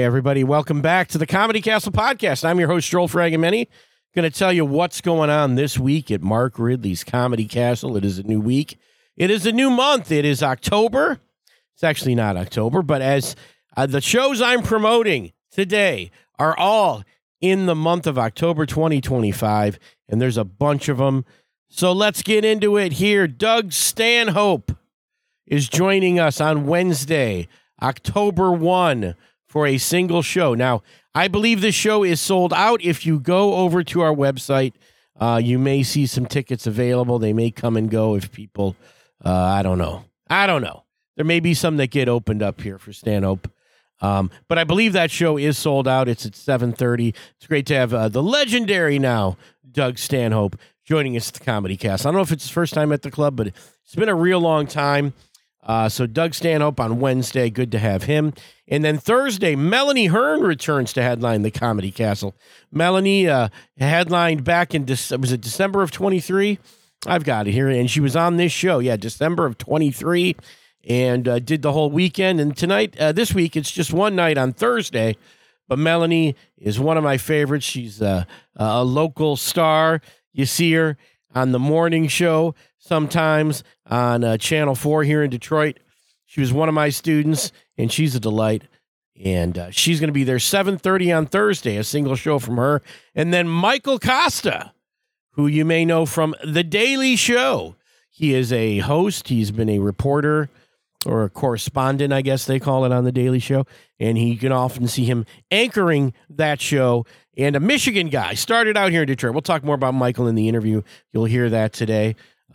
everybody. Welcome back to the Comedy Castle podcast. I'm your host, Joel Fragamini. Going to tell you what's going on this week at Mark Ridley's Comedy Castle. It is a new week. It is a new month. It is October. It's actually not October, but as the shows I'm promoting today are all in the month of October 2025, and there's a bunch of them. So let's get into it here. Doug Stanhope is joining us on Wednesday, October 1, for a single show. Now, I believe this show is sold out. If you go over to our website, you may see some tickets available. They may come and go if people, I don't know. There may be some that get opened up here for Stanhope. But I believe that show is sold out. It's at 7:30. It's great to have the legendary now, Doug Stanhope, joining us at the Comedy Cast. I don't know if it's his first time at the club, but it's been a real long time. So Doug Stanhope on Wednesday, good to have him. And then Thursday, Melanie Hearn returns to headline the Comedy Castle. Melanie headlined back in, was it December of 23? I've got it here. And she was on this show, December of 23, and did the whole weekend. And tonight, this week, it's just one night on Thursday. But Melanie is one of my favorites. She's a local star. You see her on the morning show sometimes on Channel 4 here in Detroit. She was one of my students, and she's a delight. And she's going to be there 7:30 on Thursday, a single show from her. And then Michael Costa, who you may know from The Daily Show. He is a host. He's been a reporter or a correspondent, I guess they call it, on The Daily Show. And you can often see him anchoring that show. And a Michigan guy, started out here in Detroit. We'll talk more about Michael in the interview. You'll hear that today.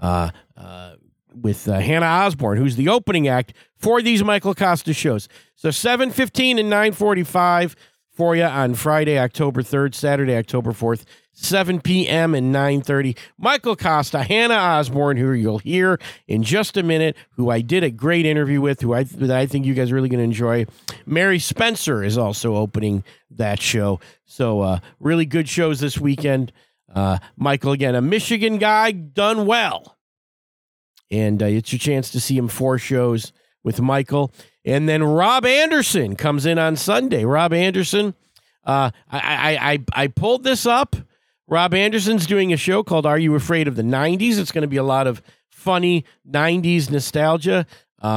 With Hannah Osborne, who's the opening act for these Michael Costa shows. So 7:15 and 9:45 for you on Friday, October 3rd, Saturday, October 4th, 7 p.m. and 9:30. Michael Costa, Hannah Osborne, who you'll hear in just a minute, who I did a great interview with, who I think you guys are really going to enjoy. Mary Spencer is also opening that show. So really good shows this weekend. Michael, again, a Michigan guy, done well. And it's your chance to see him 4 shows with Michael. And then Rob Anderson comes in on Sunday. Rob Anderson, I pulled this up. Rob Anderson's doing a show called Are You Afraid of the 90s? It's going to be a lot of funny 90s nostalgia.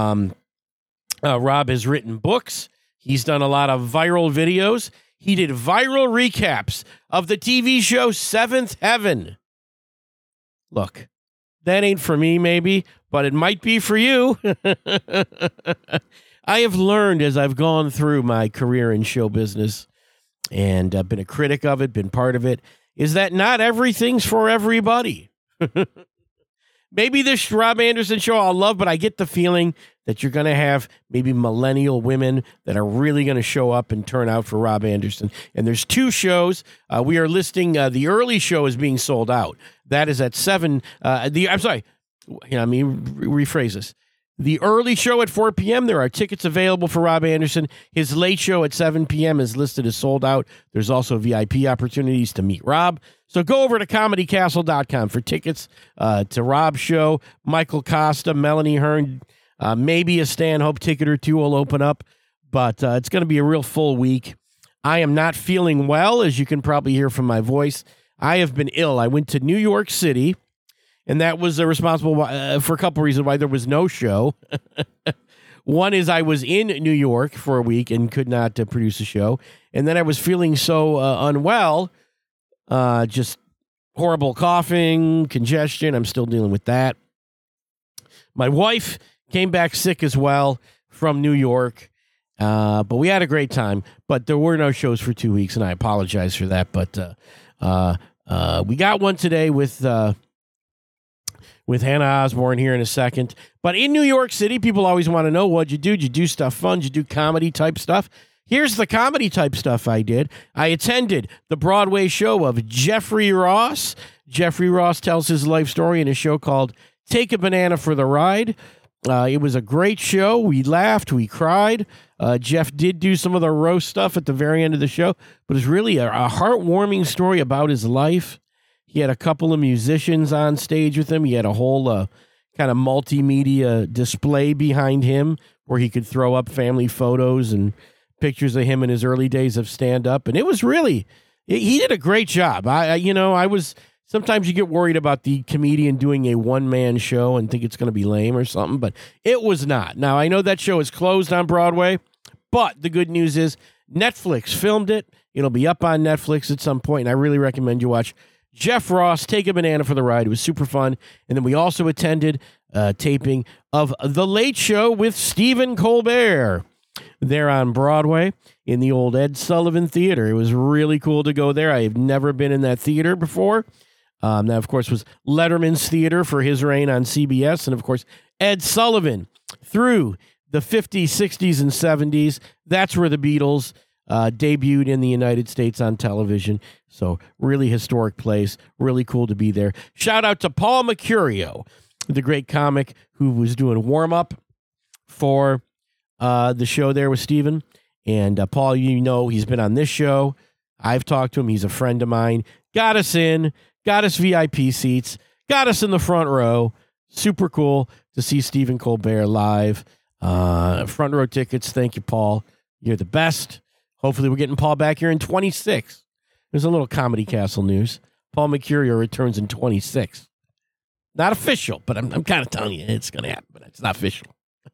Rob has written books. He's done a lot of viral videos. He did viral recaps of the TV show Seventh Heaven. Look, that ain't for me, maybe, but it might be for you. I have learned as I've gone through my career in show business, and I've been a critic of it, been part of it, is that not everything's for everybody. Maybe this Rob Anderson show I'll love, but I get the feeling that you're going to have maybe millennial women that are really going to show up and turn out for Rob Anderson. And there's 2 shows. We are listing the early show is being sold out. That is at 7. Rephrase this. The early show at 4 p.m., there are tickets available for Rob Anderson. His late show at 7 p.m. is listed as sold out. There's also VIP opportunities to meet Rob. So go over to comedycastle.com for tickets to Rob's show. Michael Costa, Melanie Hearn, maybe a Stanhope ticket or 2 will open up. But it's going to be a real full week. I am not feeling well, as you can probably hear from my voice. I have been ill. I went to New York City. And that was responsible for a couple reasons why there was no show. One is I was in New York for a week and could not produce a show. And then I was feeling so unwell, just horrible coughing, congestion. I'm still dealing with that. My wife came back sick as well from New York. But we had a great time. But there were no shows for 2 weeks, and I apologize for that. But we got one today with Hannah Osborne here in a second. But in New York City, people always want to know, what'd you do? Did you do stuff fun? Did you do comedy-type stuff? Here's the comedy-type stuff I did. I attended the Broadway show of Jeffrey Ross. Jeffrey Ross tells his life story in a show called Take a Banana for the Ride. It was a great show. We laughed. We cried. Jeff did do some of the roast stuff at the very end of the show, but it's really a heartwarming story about his life. He had a couple of musicians on stage with him. He had a whole kind of multimedia display behind him where he could throw up family photos and pictures of him in his early days of stand-up, and it was really, he did a great job. Sometimes you get worried about the comedian doing a one-man show and think it's going to be lame or something, but it was not. Now, I know that show is closed on Broadway, but the good news is Netflix filmed it. It'll be up on Netflix at some point, and I really recommend you watch Jeff Ross Take a Banana for the Ride. It was super fun. And then we also attended taping of The Late Show with Stephen Colbert there on Broadway in the old Ed Sullivan Theater. It was really cool to go there. I have never been in that theater before. That, of course, was Letterman's theater for his reign on CBS. And, of course, Ed Sullivan through the 50s, 60s, and 70s. That's where the Beatles debuted in the United States on television. So really historic place. Really cool to be there. Shout out to Paul Mercurio, the great comic who was doing warm-up for the show there with Stephen. And Paul, he's been on this show. I've talked to him. He's a friend of mine. Got us in. Got us VIP seats. Got us in the front row. Super cool to see Stephen Colbert live. Front row tickets. Thank you, Paul. You're the best. Hopefully we're getting Paul back here in 26. There's a little Comedy Castle news. Paul Mercurio returns in 26. Not official, but I'm kind of telling you it's going to happen, but it's not official.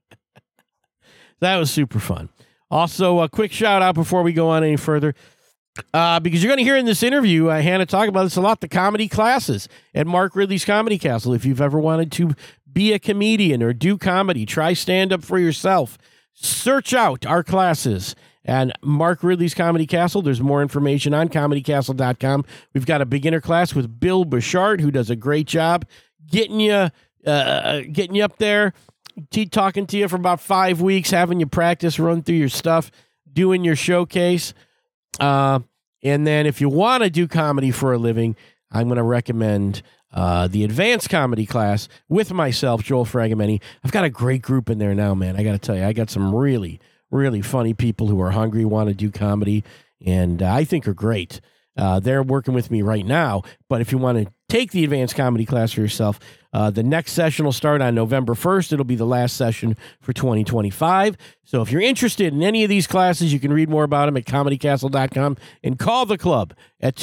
That was super fun. Also, a quick shout out before we go on any further, because you're going to hear in this interview, Hannah talk about this a lot, the comedy classes at Mark Ridley's Comedy Castle. If you've ever wanted to be a comedian or do comedy, try stand-up for yourself, search out our classes and Mark Ridley's Comedy Castle. There's more information on comedycastle.com. We've got a beginner class with Bill Bouchard, who does a great job getting you up there, talking to you for about 5 weeks, having you practice, run through your stuff, doing your showcase. And then if you want to do comedy for a living, I'm going to recommend the advanced comedy class with myself, Joel Fragomeni. I've got a great group in there now, man. I got to tell you, I got some really, really funny people who are hungry, want to do comedy, and I think are great. They're working with me right now, but if you want to take the advanced comedy class for yourself, the next session will start on November 1st. It'll be the last session for 2025. So if you're interested in any of these classes, you can read more about them at comedycastle.com and call the club at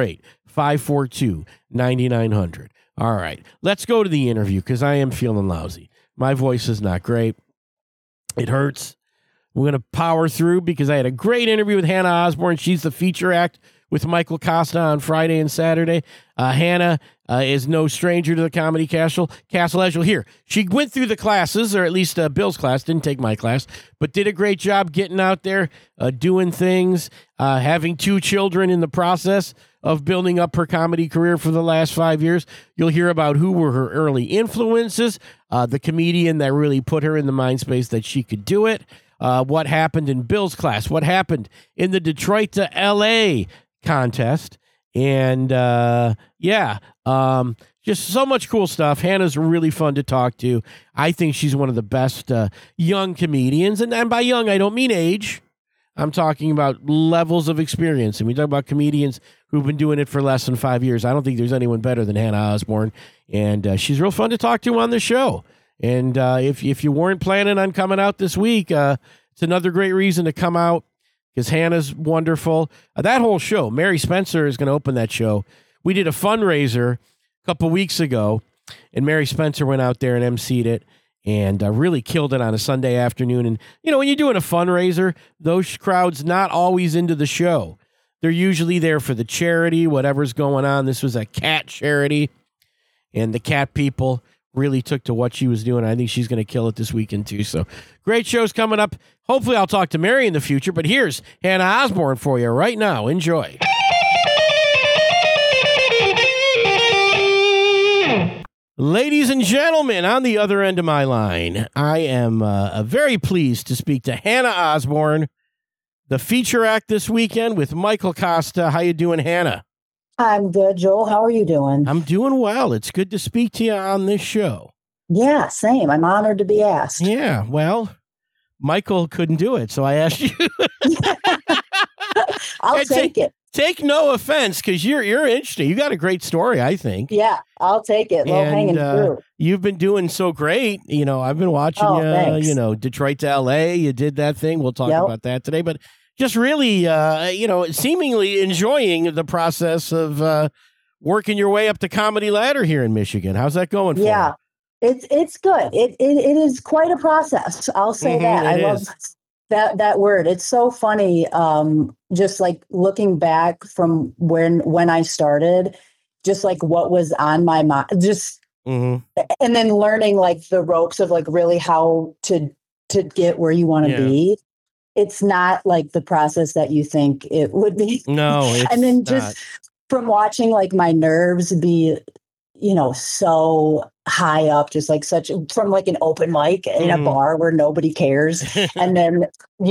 248-542-9900. All right, let's go to the interview because I am feeling lousy. My voice is not great. It hurts. We're going to power through because I had a great interview with Hannah Osborne. She's the feature act with Michael Costa on Friday and Saturday. Hannah is no stranger to the Comedy Castle, as you'll hear. She went through the classes, or at least Bill's class, didn't take my class, but did a great job getting out there, doing things, having 2 children in the process of building up her comedy career for the last 5 years. You'll hear about who were her early influences, the comedian that really put her in the mind space that she could do it, what happened in Bill's class, what happened in the Detroit to L.A. contest, and just so much cool stuff. Hannah's really fun to talk to. I think she's one of the best young comedians, and by young I don't mean age. I'm talking about levels of experience, and we talk about comedians who've been doing it for less than 5 years. I don't think there's anyone better than Hannah Osborne, and she's real fun to talk to on the show. And if you weren't planning on coming out this week, it's another great reason to come out, because Hannah's wonderful. That whole show, Mary Spencer is going to open that show. We did a fundraiser a couple weeks ago, and Mary Spencer went out there and emceed it and really killed it on a Sunday afternoon. And, when you're doing a fundraiser, those crowds not always into the show. They're usually there for the charity, whatever's going on. This was a cat charity, and the cat people really took to what she was doing. I think she's going to kill it this weekend, too. So great shows coming up. Hopefully I'll talk to Mary in the future, but here's Hannah Osborne for you right now. Enjoy. Ladies and gentlemen, on the other end of my line, I am very pleased to speak to Hannah Osborne, the feature act this weekend with Michael Costa. How you doing, Hannah? I'm good, Joel. How are you doing? I'm doing well. It's good to speak to you on this show. Yeah, same. I'm honored to be asked. Yeah, well, Michael couldn't do it, so I asked you. I'll take it. take no offense, because you're interesting. You got a great story, I think. Yeah, I'll take it. Low hanging fruit. You've been doing so great. I've been watching you, thanks. Detroit to LA. You did that thing. We'll talk about that today. But just really, seemingly enjoying the process of working your way up the comedy ladder here in Michigan. How's that going for you? Yeah, it's good. It is quite a process. I'll say that. I love that word. It's so funny. Just like looking back from when I started, just like what was on my mind, and then learning like the ropes of like really how to get where you want to be. It's not like the process that you think it would be. No, it's and then not. just from watching like my nerves be, so high up, just like from like an open mic in a bar where nobody cares. And then,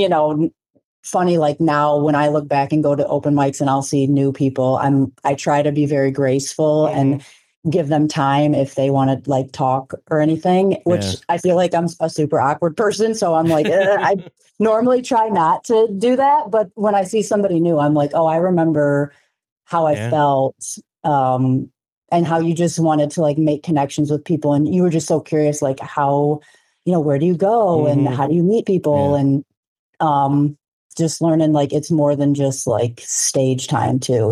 funny, like now when I look back and go to open mics and I'll see new people, I try to be very graceful and give them time if they want to like talk or anything, which I feel like I'm a super awkward person. So I'm like, I normally try not to do that. But when I see somebody new, I'm like, oh, I remember how I felt, and how you just wanted to like make connections with people. And you were just so curious, like how, where do you go and how do you meet people? And just learning like it's more than just like stage time too,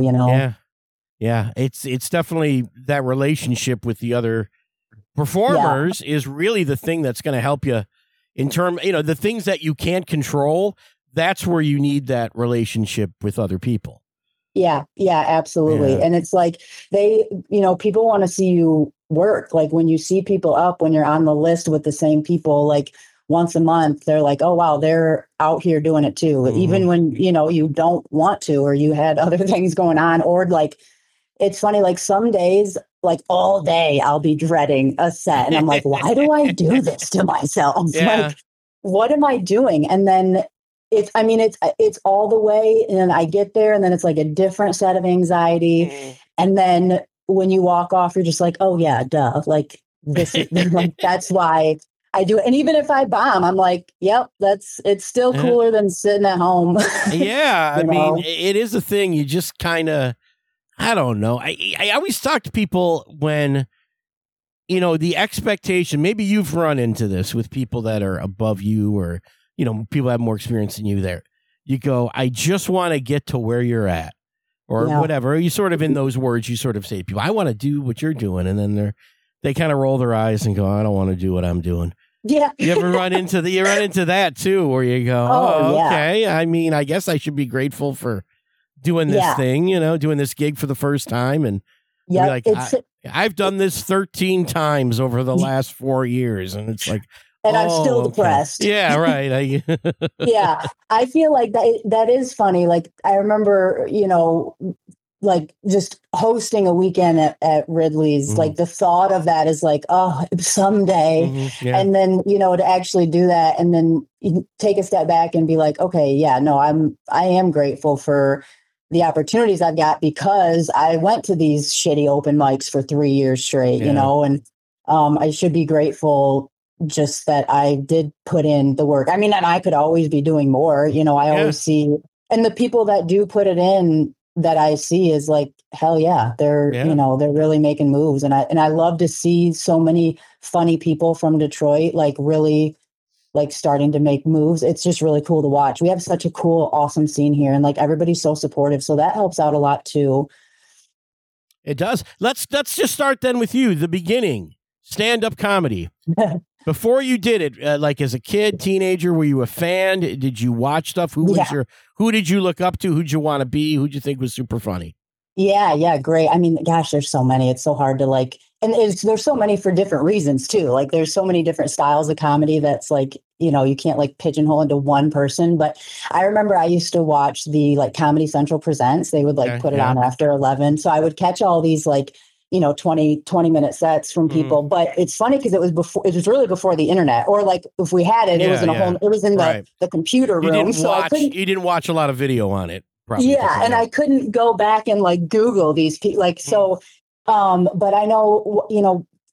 Yeah. It's definitely that relationship with the other performers is really the thing that's going to help you in term, the things that you can't control. That's where you need that relationship with other people. Yeah, absolutely. Yeah. And it's like people want to see you work. Like when you see people up, when you're on the list with the same people, like once a month, they're like, oh, wow, they're out here doing it too. Even when, you don't want to, or you had other things going on, or like, it's funny, like some days, like all day I'll be dreading a set. And I'm like, why do I do this to myself? Like, what am I doing? And then it's all the way, and I get there, and then it's like a different set of anxiety. And then when you walk off, you're just like, oh yeah, duh. Like this is like, that's why I do it. And even if I bomb, I'm like, yep, it's still cooler than sitting at home. I mean, it is a thing. You just kind of, I don't know. I always talk to people when, the expectation, maybe you've run into this with people that are above you, or people have more experience than you there. You go, I just want to get to where you're at, or whatever. You sort of, in those words, you sort of say to people, I want to do what you're doing. And then they kind of roll their eyes and go, I don't want to do what I'm doing. Yeah. You ever run into that too, where you go, okay. I mean, I guess I should be grateful for doing this thing, doing this gig for the first time. And be like, I've done this 13 times over the last 4 years. And it's like, and I'm still depressed. Yeah, right. Yeah, I feel like that is funny. Like I remember, like just hosting a weekend at Ridley's. Like the thought of that is like, oh, someday. And then to actually do that, and then you take a step back and be like, okay, yeah, no, I am grateful for the opportunities I've got, because I went to these shitty open mics for 3 years straight. And I should be grateful just that I did put in the work. I mean, and I could always be doing more, I always see, and the people that do put it in that I see is like, hell yeah, they're, they're really making moves. And I love to see so many funny people from Detroit, like really like starting to make moves. It's just really cool to watch. We have such a cool, awesome scene here, and like everybody's so supportive. So that helps out a lot too. It does. Let's just start then with you, the beginning, stand-up comedy. Before you did it, like as a kid, teenager, were you a fan? Did you watch stuff? Who did you look up to? Who'd you want to be? Who'd you think was super funny? Yeah, great. I mean, gosh, there's so many. It's so hard to like, and there's so many for different reasons too. Like there's so many different styles of comedy that's like, you can't like pigeonhole into one person. But I remember I used to watch the like Comedy Central Presents. They would like put it on after 11. So I would catch all these like, 20-minute sets from people. But it's funny because it was really before the internet, or like if we had it, it was in it was in the computer room. You didn't watch a lot of video on it. Probably. Yeah. And I couldn't go back and like Google these people. Like, so, but I know,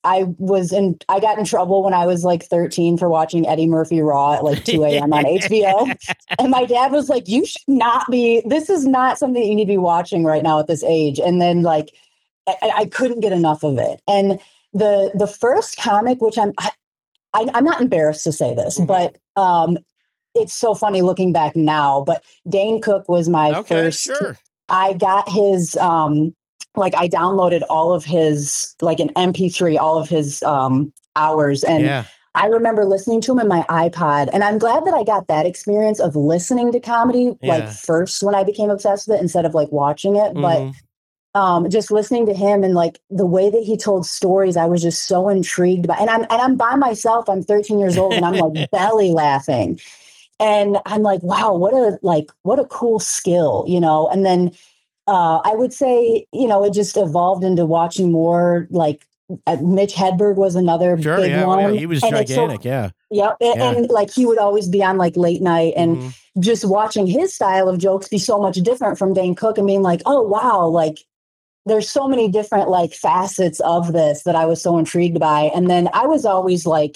I got in trouble when I was like 13 for watching Eddie Murphy Raw at like 2 a.m. on HBO. And my dad was like, you should not this is not something that you need to be watching right now at this age. And then like, I couldn't get enough of it. And the first comic, which I'm not embarrassed to say this, but it's so funny looking back now, but Dane Cook was my first. Sure. I got his, I downloaded all of his, like an MP3, all of his hours. And I remember listening to him in my iPod. And I'm glad that I got that experience of listening to comedy, like first when I became obsessed with it instead of like watching it. But just listening to him and like the way that he told stories, I was just so intrigued by, and I'm by myself. I'm 13 years old and I'm like belly laughing. And I'm like, wow, what a cool skill, you know? And then I would say, you know, it just evolved into watching more like Mitch Hedberg was another big one. Yeah. He was gigantic. And like he would always be on like late night and just watching his style of jokes be so much different from Dane Cook and being like, oh, wow, like there's so many different like facets of this that I was so intrigued by. And then I was always like,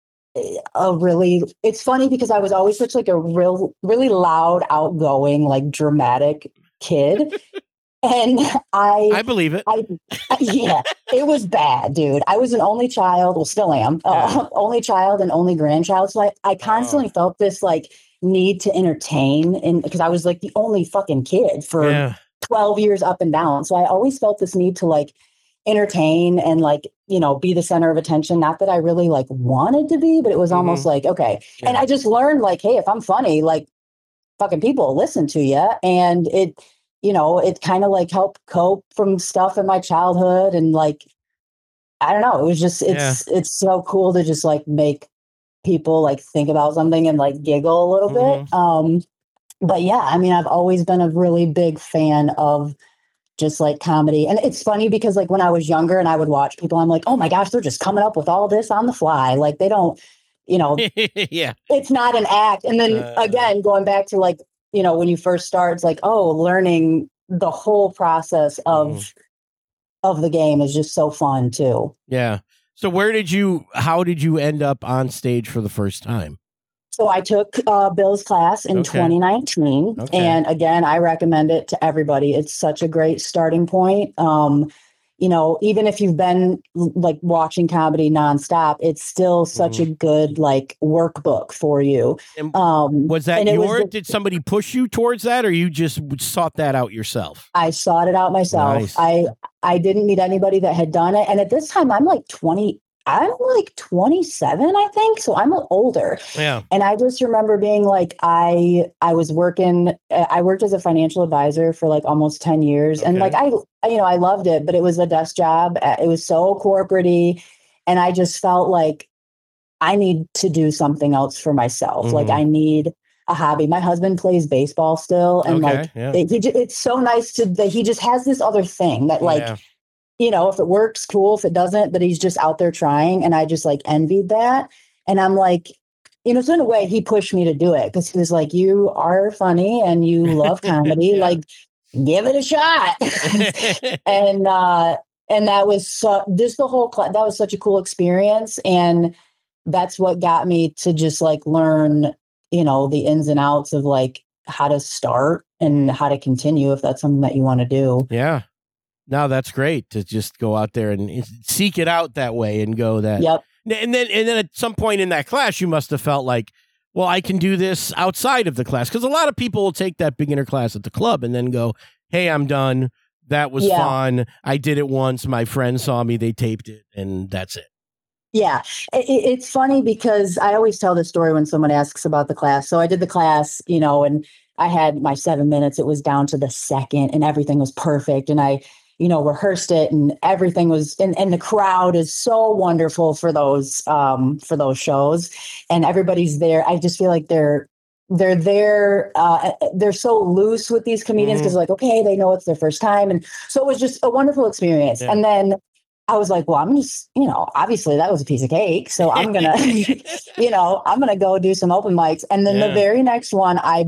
it's funny because I was always such like a really loud, outgoing, like dramatic kid. And I believe it. It was bad, dude. I was an only child. Well, still am. Only child and only grandchild. So I constantly felt this like need to entertain, and because I was like the only fucking kid for 12 years up and down. So I always felt this need to like entertain and like, you know, be the center of attention. Not that I really like wanted to be, but it was almost like, okay. Yeah. And I just learned like, hey, if I'm funny, like fucking people listen to you. And it, you know, it kind of like helped cope from stuff in my childhood. And like, I don't know, it was just, it's so cool to just like make people like think about something and like giggle a little bit. But yeah, I mean, I've always been a really big fan of just like comedy. And it's funny because like when I was younger and I would watch people, I'm like, oh my gosh, they're just coming up with all this on the fly. Like they don't, you know, it's not an act. And then again, going back to like, you know, when you first start, it's like, oh, learning the whole process of the game is just so fun too. Yeah. So how did you end up on stage for the first time? So I took Bill's class in 2019. And again, I recommend it to everybody. It's such a great starting point. You know, even if you've been like watching comedy nonstop, it's still such a good like workbook for you. Was that did somebody push you towards that, or you just sought that out yourself? I sought it out myself. Nice. I didn't meet anybody that had done it. And at this time, I'm like 27, I think. So I'm older. Yeah. And I just remember being like, I worked as a financial advisor for like almost 10 years. And like, I loved it, but it was a desk job. It was so corporate-y. And I just felt like I need to do something else for myself. Like I need a hobby. My husband plays baseball still. And it's so nice that he just has this other thing that like, you know, if it works, cool. If it doesn't, but he's just out there trying. And I just like envied that. And I'm like, you know, so in a way he pushed me to do it because he was like, you are funny and you love comedy. Like, give it a shot. And that was that was such a cool experience. And that's what got me to just like learn, you know, the ins and outs of like how to start and how to continue if that's something that you want to do. Yeah. No, that's great to just go out there and seek it out that way and go that. Yep. And then at some point in that class, you must have felt like, well, I can do this outside of the class. Because a lot of people will take that beginner class at the club and then go, hey, I'm done. That was fun. I did it once. My friend saw me. They taped it and that's it. Yeah. It's funny because I always tell this story when someone asks about the class. So I did the class, you know, and I had my 7 minutes. It was down to the second and everything was perfect. And I, you know, rehearsed it and everything was, and the crowd is so wonderful for those shows and everybody's there. I just feel like they're there. They're so loose with these comedians because like, okay, they know it's their first time. And so it was just a wonderful experience. Yeah. And then I was like, well, I'm just, you know, obviously that was a piece of cake. So I'm going to, you know, I'm going to go do some open mics. And then the very next one, I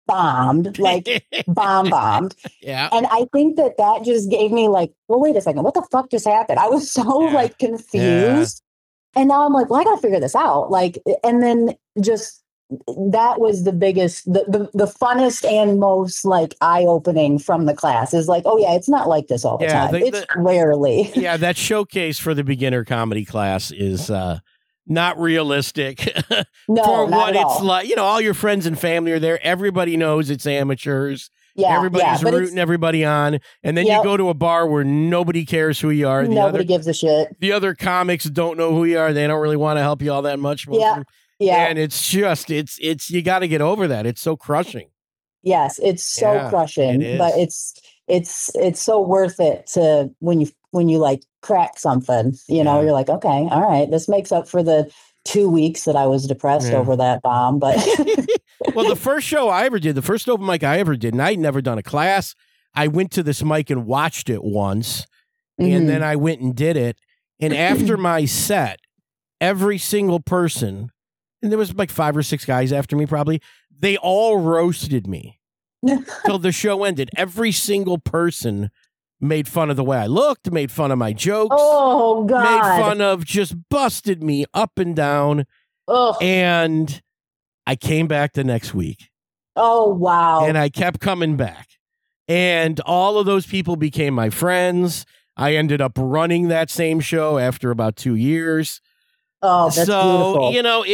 bombed, like bombed. Yeah. And I think that just gave me like, well, wait a second, what the fuck just happened? I was so like confused. And now I'm like, well, I got to figure this out. Like, and then just that was the biggest, the funnest and most like eye opening from the class is like, oh yeah, it's not like this all the time. It's rarely. Yeah, that showcase for the beginner comedy class is not realistic. No, for not what at it's all. like. You know, all your friends and family are there. Everybody knows it's amateurs. Yeah, everybody's rooting everybody on, and then you go to a bar where nobody cares who you are. Nobody gives a shit. The other comics don't know who you are. They don't really want to help you all that much. Yeah. And it's just, it's you got to get over that. It's so crushing. Yes, it's so crushing, but it's so worth it to when you like crack something, you know, you're like, okay, all right, this makes up for the 2 weeks that I was depressed over that bomb. But well, the first show I ever did, the first open mic I ever did, and I'd never done a class. I went to this mic and watched it once, and then I went and did it. And after my set, every single person, and there was like 5 or 6 guys after me probably, they all roasted me till the show ended. Every single person made fun of the way I looked, made fun of my jokes. Oh, God. Made fun of, just busted me up and down. Oh. And I came back the next week. Oh, wow. And I kept coming back. And all of those people became my friends. I ended up running that same show after about 2 years. Oh, that's beautiful. You know,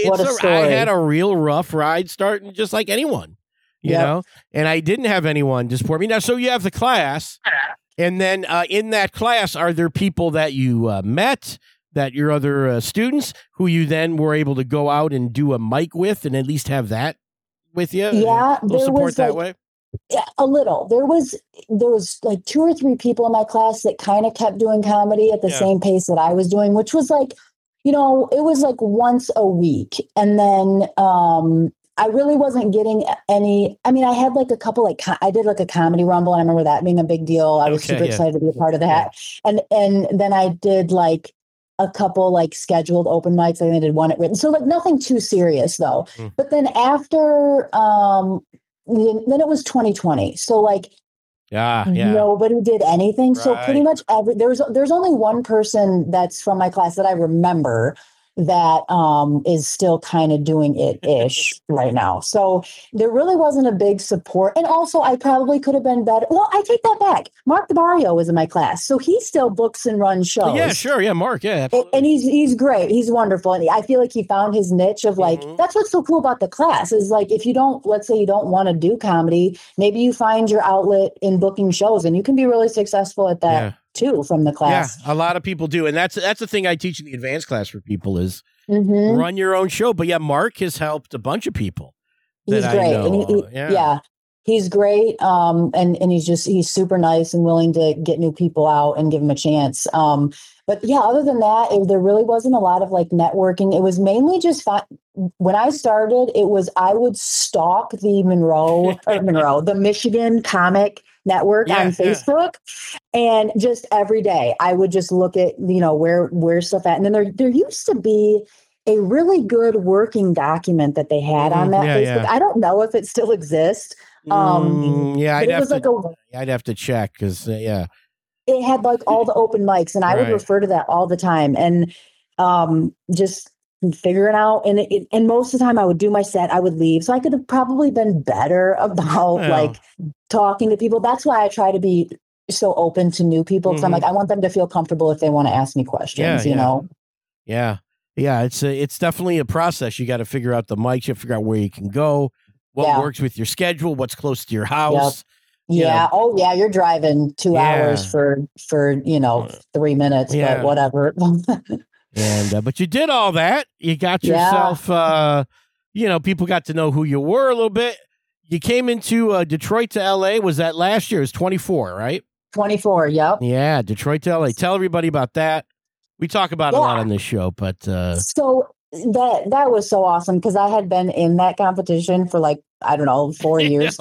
I had a real rough ride starting just like anyone, you know, and I didn't have anyone to support me. Now, so you have the class, and then in that class, are there people that you met, that your other students who you then were able to go out and do a mic with and at least have that with you? Yeah. There support was that way? Yeah, a little. There was like 2 or 3 people in my class that kind of kept doing comedy at the same pace that I was doing, which was like, you know, it was like once a week. And then I really wasn't getting any. I mean, I had like a couple, like I did like a comedy rumble, and I remember that being a big deal. I was super excited to be a part of that. And then I did like a couple like scheduled open mics. I think I did one at Written. So like nothing too serious though. But then after then it was 2020. So like nobody did anything. Right. So pretty much there's only one person that's from my class that I remember that is still kind of doing it-ish right now. So there really wasn't a big support. And also I probably could have been better. Well, I take that back. Mark DeMario was in my class. So he still books and runs shows. Yeah, sure. Yeah, Mark. Yeah, absolutely. And he's great. He's wonderful. And I feel like he found his niche of like, that's what's so cool about the class is like, if you don't, let's say you don't want to do comedy, maybe you find your outlet in booking shows and you can be really successful at that. Too, from the class. Yeah, a lot of people do. And that's the thing I teach in the advanced class for people is run your own show. But yeah, Mark has helped a bunch of people. He's great. And he's great. And he's super nice and willing to get new people out and give them a chance. But yeah, other than that, there really wasn't a lot of like networking. It was mainly just when I started, I would stalk the the Michigan Comic Network on Facebook. And just every day I would just look at, you know, where stuff at. And then there used to be a really good working document that they had on that Facebook. I don't know if it still exists. I'd have to check because it had like all the open mics and I would refer to that all the time and just figuring out. And most of the time I would do my set, I would leave. So I could have probably been better about like talking to people. That's why I try to be so open to new people. Cause I'm like, I want them to feel comfortable if they want to ask me questions, you know? Yeah. Yeah. It's definitely a process. You got to figure out the mics. You have to figure out where you can go, what works with your schedule, what's close to your house. Yeah. Oh yeah. You're driving 2 hours for, 3 minutes, but whatever. And, but you did all that. You got yourself, people got to know who you were a little bit. You came into Detroit to LA. Was that last year? It was 24, right? 24. Yep. Yeah. Detroit to LA. Tell everybody about that. We talk about it a lot on this show, but, so that was so awesome. Cause I had been in that competition for like, I don't know, 4 years.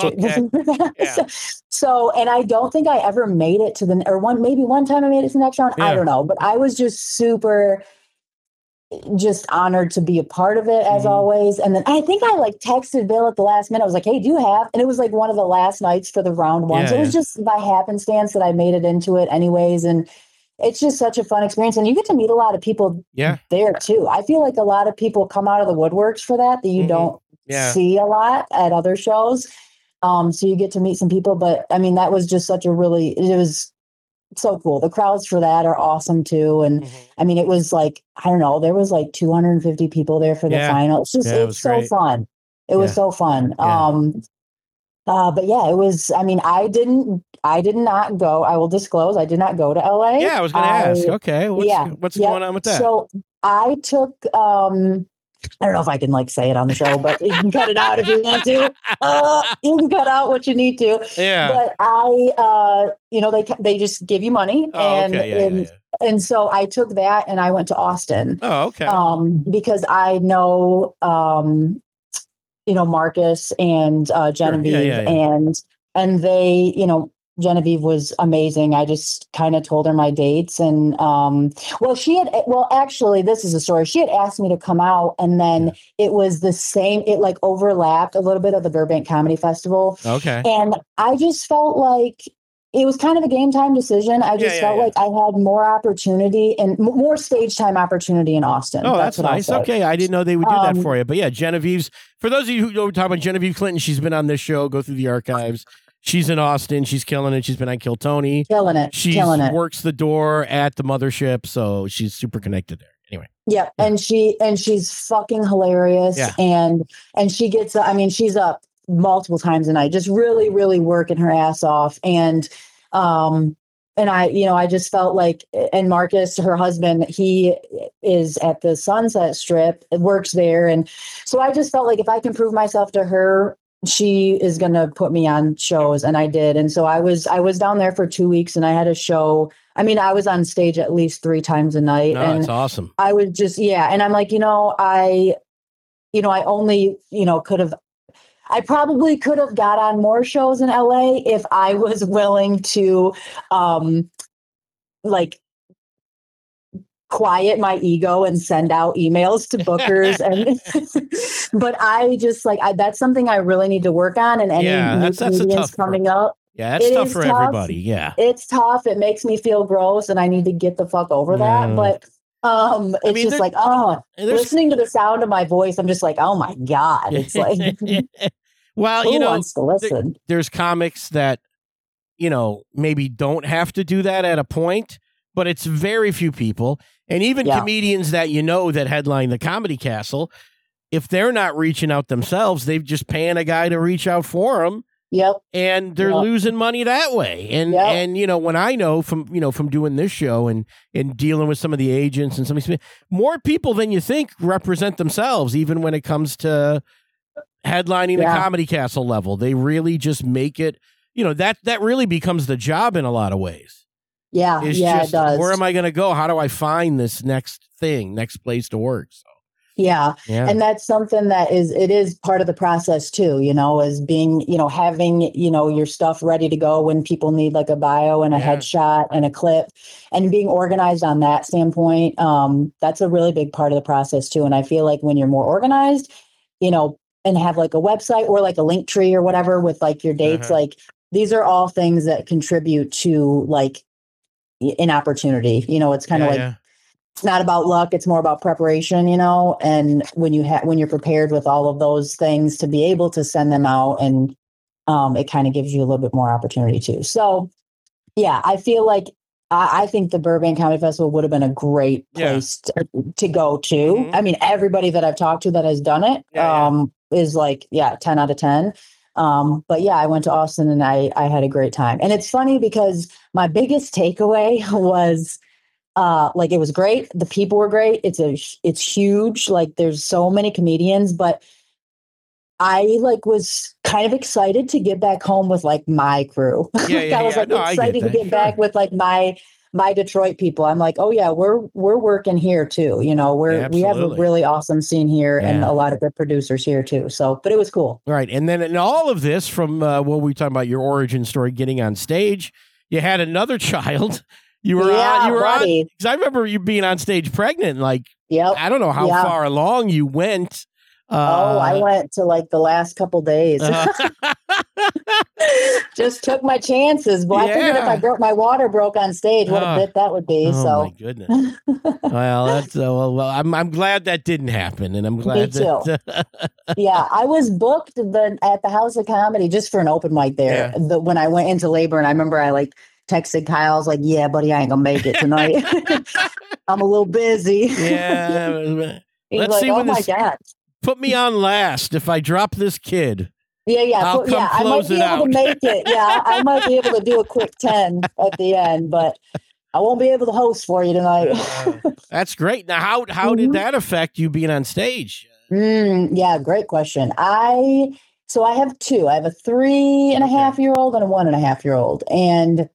So, and I don't think I ever made it to maybe one time I made it to the next round. I don't know, but I was just super just honored to be a part of it as always. And then I think I like texted Bill at the last minute. I was like, hey, do you have? And it was like one of the last nights for the round one. So it was just by happenstance that I made it into it anyways. And it's just such a fun experience. And you get to meet a lot of people there too. I feel like a lot of people come out of the woodworks for that you don't see a lot at other shows. So you get to meet some people, but I mean, that was just such a it was so cool. The crowds for that are awesome too. And I mean, it was like, I don't know, there was like 250 people there for the final. It's just, it's so fun. It was so fun. But yeah, it was, I mean, I did not go, I will disclose, I did not go to LA. Yeah, I was going to ask. Okay. What's going on with that? So I took, I don't know if I can like say it on the show, but you can cut it out if you want to. You can cut out what you need to. Yeah. But I, they just give you money, and so I took that and I went to Austin. Oh, okay. Because I know, Marcus and Genevieve, and they, Genevieve was amazing. I just kind of told her my dates and, actually this is a story. She had asked me to come out and then it was the same, it like overlapped a little bit of the Burbank Comedy Festival. Okay. And I just felt like it was kind of a game time decision. I just felt like I had more opportunity and more stage time opportunity in Austin. Oh, that's nice. Okay. I didn't know they would do that for you, but yeah, Genevieve's, for those of you who don't talk about Genevieve Clinton, she's been on this show, go through the archives. She's in Austin. She's killing it. She's been on Kill Tony. Killing it. She works the door at the mothership, so she's super connected there. Anyway. Yeah, and she's fucking hilarious. Yeah. And she gets, I mean, she's up multiple times a night, just really, really working her ass off. And I just felt like, and Marcus, her husband, he is at the Sunset Strip, works there. And so I just felt like if I can prove myself to her, she is going to put me on shows. And I did. And so I was down there for 2 weeks and I had a show. I mean, I was on stage at least 3 times a night. And that's awesome. I would just, And I'm like, I only, I probably could have got on more shows in LA if I was willing to, quiet my ego and send out emails to bookers. But I just that's something I really need to work on. And any that's a tough coming up. Yeah, that's tough for everybody. Yeah. It's tough. It makes me feel gross and I need to get the fuck over that. But listening to the sound of my voice, I'm just like, oh my God. It's like well, who wants to listen? There's comics that, maybe don't have to do that at a point, but it's very few people. And even comedians that that headline the Comedy Castle, if they're not reaching out themselves, they're just paying a guy to reach out for them. Yep. And they're losing money that way. And when I know from doing this show and dealing with some of the agents and some of these, more people than you think represent themselves, even when it comes to headlining the Comedy Castle level. They really just make it, that really becomes the job in a lot of ways. Yeah, it does. Where am I going to go? How do I find this next place to work? So. Yeah. And that's something that is part of the process too, is being, having, your stuff ready to go when people need like a bio and a headshot and a clip and being organized on that standpoint. That's a really big part of the process too. And I feel like when you're more organized, and have like a website or like a link tree or whatever with like your dates, like these are all things that contribute to like an opportunity. It's kind of it's not about luck. It's more about preparation, and when you're prepared with all of those things to be able to send them out, and it kind of gives you a little bit more opportunity too. So yeah, I feel like I think the Burbank Comedy Festival would have been a great place to go to. Mm-hmm. I mean, everybody that I've talked to that has done it is like, 10 out of 10. But yeah, I went to Austin and I had a great time. And it's funny because my biggest takeaway was, it was great. The people were great. It's huge. Like there's so many comedians, but I was kind of excited to get back home with like my crew. I was excited to get back with like my Detroit people. I'm like, oh yeah, we're working here too. We have a really awesome scene here and a lot of good producers here too. So, but it was cool. Right. And then in all of this from what we talking about your origin story, getting on stage, you had another child. You were Yeah, on. You were on. buddy. Because I remember you being on stage pregnant. Like, Yep. I don't know how Yeah. far along you went. I went to like the last couple days. Just took my chances. But I figured if I broke my water broke on stage, what a bit that would be. Oh my goodness. Well, that's well. I'm glad that didn't happen, and I'm glad Me too. Yeah, I was booked at the House of Comedy just for an open mic there. Yeah. When I went into labor, and I remember I like texted Kyle. I was like, "Yeah, buddy, I ain't gonna make it tonight. I'm a little busy." Yeah. He's Let's like, see "Oh when my this. God." Put me on last if I drop this kid. Yeah. I'll come I might close be it able out. to make it. Yeah, I might be able to do a quick 10 at the end, but I won't be able to host for you tonight. That's great. Now, how did that affect you being on stage? Yeah, great question. So I have two. I have a 3.5-year-old and a 1.5-year-old. And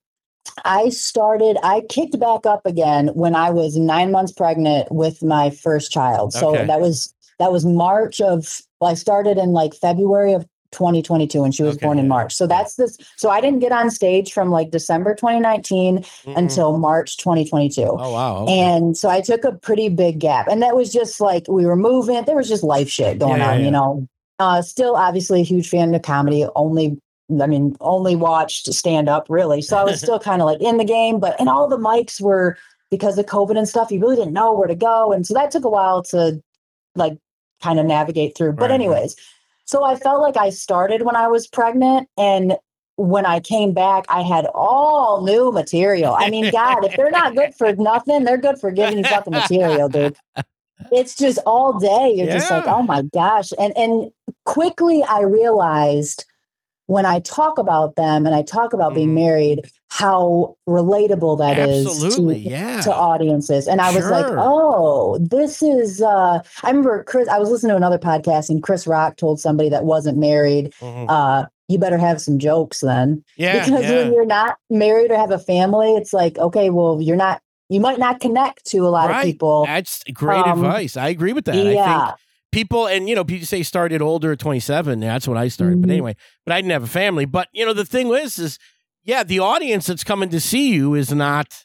I kicked back up again when I was 9 months pregnant with my first child. So that was March I started in like February of 2022 and she was born in March. So so I didn't get on stage from like December 2019 until March 2022. Oh, wow. Okay. And so I took a pretty big gap, and that was just like, we were moving. There was just life shit going on, you know. Still obviously a huge fan of comedy, only watched stand up really. So I was still kind of like in the game, and all the mics were, because of COVID and stuff, you really didn't know where to go. And so that took a while to like kind of navigate through. But anyways, so I felt like I started when I was pregnant, and when I came back, I had all new material. I mean, God, if they're not good for nothing, they're good for giving you fucking material, dude. It's just all day. You're just like, oh my gosh. And quickly I realized, when I talk about them and I talk about being married, how relatable that is to audiences. And I was like, oh, this is, I remember I was listening to another podcast, and Chris Rock told somebody that wasn't married, you better have some jokes then. Because when you're not married or have a family, it's like, okay, well, you might not connect to a lot of people. That's great advice. I agree with that. Yeah. I think people, and people say started older at 27. That's when I started. But anyway, but I didn't have a family. But the thing is the audience that's coming to see you is not,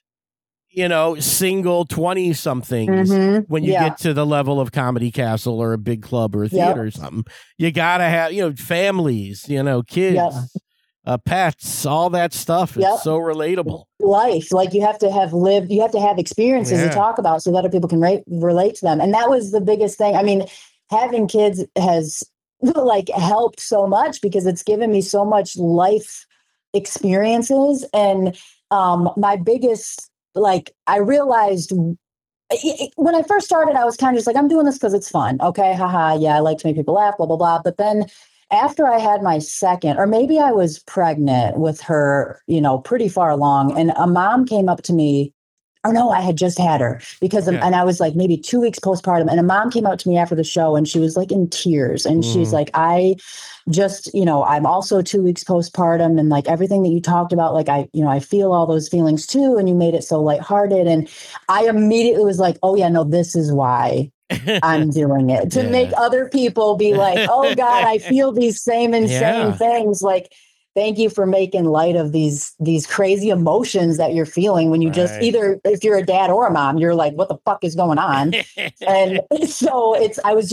single 20 somethings when you get to the level of Comedy Castle or a big club or a theater or something. You gotta have, families, kids, pets, all that stuff. It's so relatable. Life, like you have to have experiences to talk about so that other people can relate to them. And that was the biggest thing. I mean, having kids has like helped so much, because it's given me so much life experiences. And my biggest, I realized when I first started, I was kind of just like, I'm doing this because it's fun. Okay. Haha. Yeah. I like to make people laugh, blah, blah, blah. But then after I had my second, or maybe I was pregnant with her, pretty far along, and a mom came up to me. Or no, I had just had her, because, and I was like maybe 2 weeks postpartum, and a mom came up to me after the show, and she was like in tears, and she's like, I just, I'm also 2 weeks postpartum, and like everything that you talked about, like I feel all those feelings too, and you made it so lighthearted. And I immediately was like, oh yeah, no, this is why I'm doing it, to make other people be like, oh God, I feel these same insane things. Like, thank you for making light of these crazy emotions that you're feeling when you just either, if you're a dad or a mom, you're like, what the fuck is going on? And so I was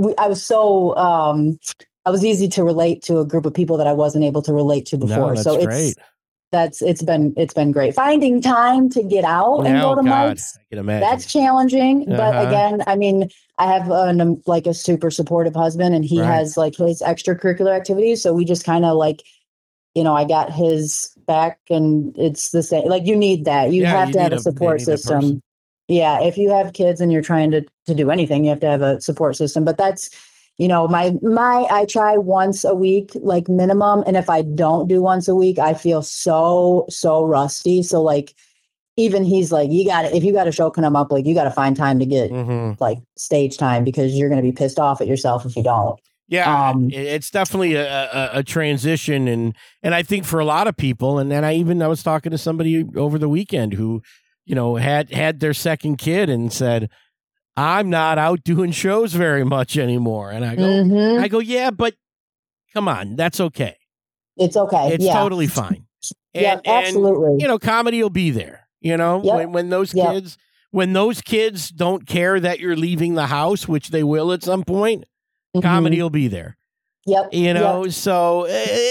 easy to relate to a group of people that I wasn't able to relate to before. No, so great. It's been great. Finding time to get out and go to mics, I can imagine. That's challenging. But again, I mean, I have a super supportive husband, and he has like his extracurricular activities. So we just kind of like, I got his back, and it's the same. Like, you need that. You have to have a support system. Yeah. If you have kids and you're trying to do anything, you have to have a support system. But that's, I try once a week, like minimum. And if I don't do once a week, I feel so rusty. So like, even he's like, if you got a show coming up, like you got to find time to get like stage time, because you're going to be pissed off at yourself if you don't. Yeah, it's definitely a transition, and I think for a lot of people, and then I was talking to somebody over the weekend who, had their second kid and said, I'm not out doing shows very much anymore. And I go, yeah, but come on, that's okay. It's okay. It's totally fine. Yeah, absolutely. And, comedy will be there. You know, Yep. when those Yep. kids, when those kids don't care that you're leaving the house, which they will at some point, comedy will be there. Yep. You know, so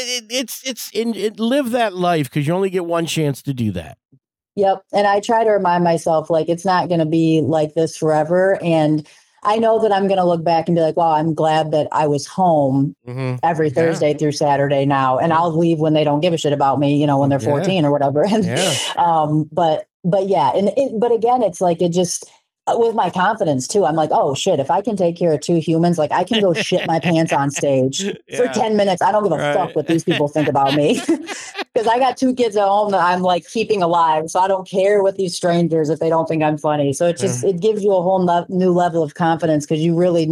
live that life because you only get one chance to do that. Yep. And I try to remind myself, like, it's not going to be like this forever. And I know that I'm going to look back and be like, wow, I'm glad that I was home every Thursday through Saturday now. And I'll leave when they don't give a shit about me, you know, when they're 14 or whatever. And, but yeah. But again, it's like, it just, with my confidence too, I'm like, oh shit, if I can take care of two humans, like I can go shit my pants on stage for 10 minutes. I don't give a fuck what these people think about me. Because I got two kids at home that I'm like keeping alive. So I don't care what these strangers if they don't think I'm funny. So it just, it gives you a whole new level of confidence because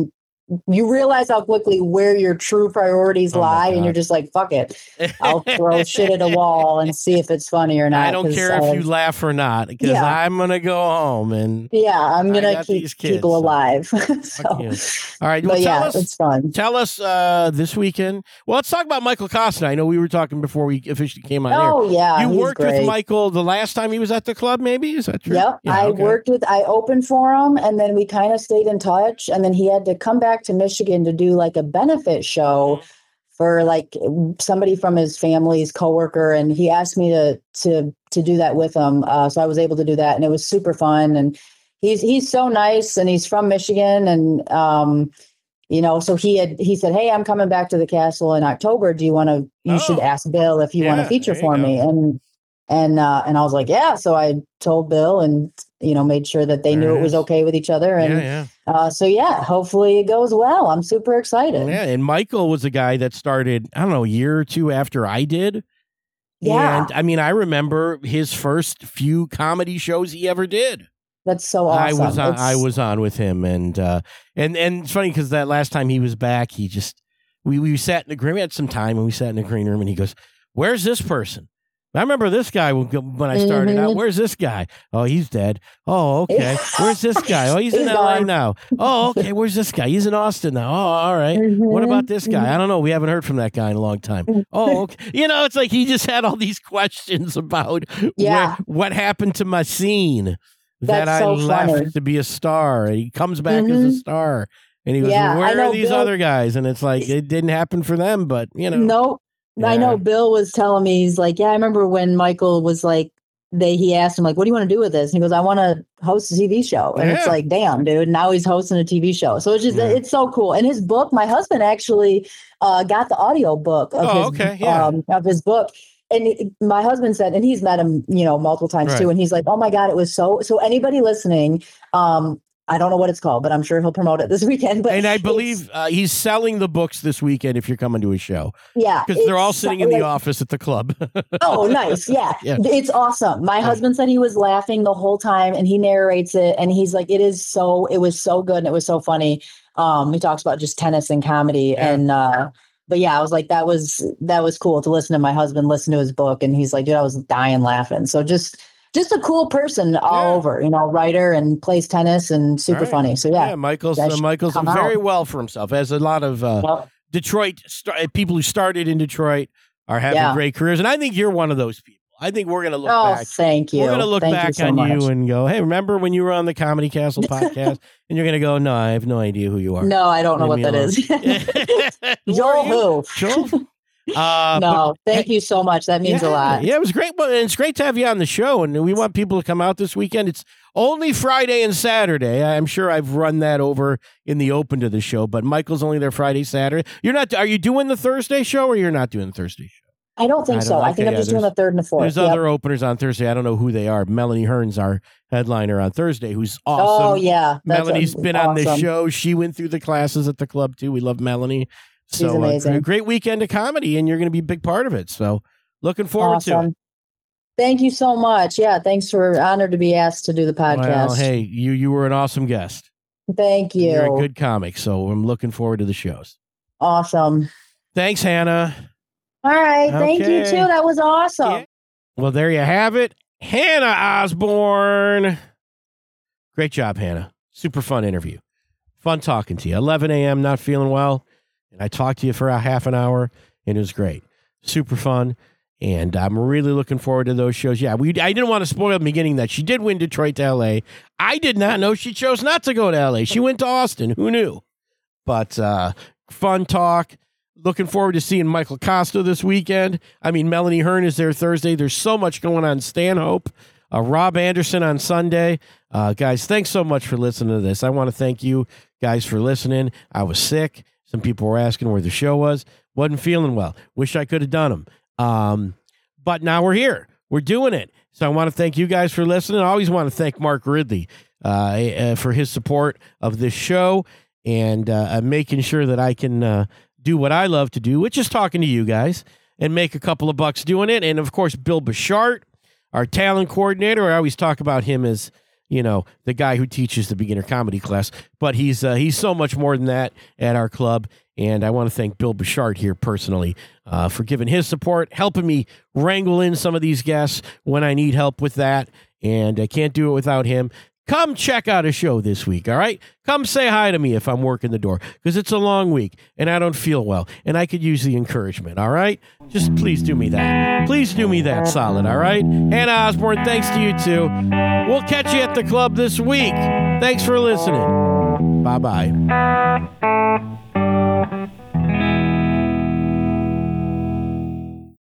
you realize how quickly where your true priorities lie. And you're just like, fuck it. I'll throw shit at a wall and see if it's funny or not. I don't care if you laugh or not because I'm going to go home and I'm going to keep people alive. So, all right. Well, but it's fun. Tell us this weekend. Well, let's talk about Michael Costner. I know we were talking before we officially came on air. Yeah. You worked with Michael the last time he was at the club, maybe? Is that true? Yep. I opened for him and then we kind of stayed in touch and then he had to come back to Michigan to do like a benefit show for like somebody from his family's coworker. And he asked me to do that with him. So I was able to do that and it was super fun. And he's so nice and he's from Michigan. And, you know, so he said, hey, I'm coming back to the castle in October. Do you you should ask Bill if you want to feature for me. And I was like, yeah. So I told Bill and, you know, made sure that they knew it was okay with each other. And hopefully it goes well. I'm super excited. Yeah. And Michael was a guy that started, I don't know, a year or two after I did. Yeah. And I mean, I remember his first few comedy shows he ever did. That's so awesome. I was on with him. And it's funny because that last time he was back, we sat in the green, we had some time and we sat in the green room and he goes, where's this person? I remember this guy when I started out. Where's this guy? Oh, he's dead. Oh, okay. Where's this guy? Oh, he's in LA now. Oh, okay. Where's this guy? He's in Austin now. Oh, all right. What about this guy? I don't know. We haven't heard from that guy in a long time. Oh, okay. You know, it's like he just had all these questions about what happened to my scene that I left to be a star. And he comes back as a star. And he goes, where are these other guys? And it's like, it didn't happen for them, but, you know. Nope. Yeah. I know Bill was telling me, he's like, I remember when Michael was like, he asked him, like, what do you want to do with this? And he goes, I want to host a TV show. And it's like, damn, dude, now he's hosting a TV show. So it's just, it's so cool. And his book, my husband actually got the audio book of his book. And my husband said, and he's met him, you know, multiple times too. And he's like, oh my God, it was so anybody listening, I don't know what it's called, but I'm sure he'll promote it this weekend. But I believe he's selling the books this weekend if you're coming to his show. Yeah. Because they're all sitting in the office at the club. Oh, nice. Yeah. It's awesome. My husband said he was laughing the whole time and he narrates it. And he's like, it was so good. And it was so funny. He talks about just tennis and comedy. Yeah. And, but yeah, I was like, that was cool to listen to my husband listen to his book. And he's like, dude, I was dying laughing. So just a cool person all over, you know, writer and plays tennis and super funny. So Michael's done very well for himself. As a lot of Detroit people who started in Detroit are having great careers, and I think you're one of those people. I think we're going to look back. Thank you. We're going to look back on you and go, hey, remember when you were on the Comedy Castle podcast? And you're going to go, no, I have no idea who you are. No, I don't know what that is. Joel who? Joel? Thank you so much. That means a lot. Yeah, it was great. And it's great to have you on the show. And we want people to come out this weekend. It's only Friday and Saturday. I'm sure I've run that over in the open to the show, but Michael's only there Friday, Saturday. Are you doing the Thursday show or you're not doing the Thursday show? I don't think so. I think I'm just doing the third and the fourth. There's other openers on Thursday. I don't know who they are. Melanie Hearn's our headliner on Thursday, who's awesome. Oh, yeah. Melonie's been on this show. She went through the classes at the club, too. We love Melanie. She's amazing. A great weekend of comedy, and you're going to be a big part of it. So looking forward to it. Thank you so much. Yeah, thanks for honored to be asked to do the podcast. Well, hey, you were an awesome guest. Thank you. You're a good comic, so I'm looking forward to the shows. Awesome. Thanks, Hannah. All right. Thank you, too. That was awesome. Yeah. Well, there you have it. Hannah Osborne. Great job, Hannah. Super fun interview. Fun talking to you. 11 a.m., not feeling well. And I talked to you for a half an hour, and it was great. Super fun. And I'm really looking forward to those shows. Yeah, I didn't want to spoil the beginning that she did win Detroit to L.A. I did not know she chose not to go to L.A. She went to Austin. Who knew? But fun talk. Looking forward to seeing Michael Costa this weekend. I mean, Melanie Hearn is there Thursday. There's so much going on. Stanhope, Rob Anderson on Sunday. Guys, thanks so much for listening to this. I want to thank you guys for listening. I was sick. Some people were asking where the show was. Wasn't feeling well. Wish I could have done them. But now we're here. We're doing it. So I want to thank you guys for listening. I always want to thank Mark Ridley for his support of this show and making sure that I can do what I love to do, which is talking to you guys and make a couple of bucks doing it. And, of course, Bill Bouchard, our talent coordinator. I always talk about him as, the guy who teaches the beginner comedy class. But he's so much more than that at our club. And I want to thank Bill Bouchard here personally for giving his support, helping me wrangle in some of these guests when I need help with that. And I can't do it without him. Come check out a show this week, all right? Come say hi to me if I'm working the door, because it's a long week and I don't feel well and I could use the encouragement, all right? Just please do me that. Please do me that solid, all right? Hannah Osborne, thanks to you too. We'll catch you at the club this week. Thanks for listening. Bye-bye.